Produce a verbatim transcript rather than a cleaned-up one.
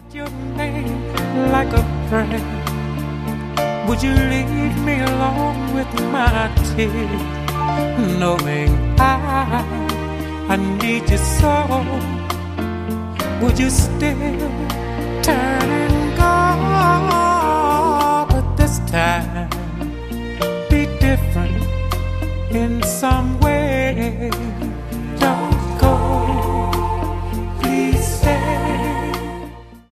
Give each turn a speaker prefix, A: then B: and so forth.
A: Your name like a prayer. Would you leave me alone with my tears, knowing I, I need you so? Would you still turn and go? But this time, be different in some way. Don't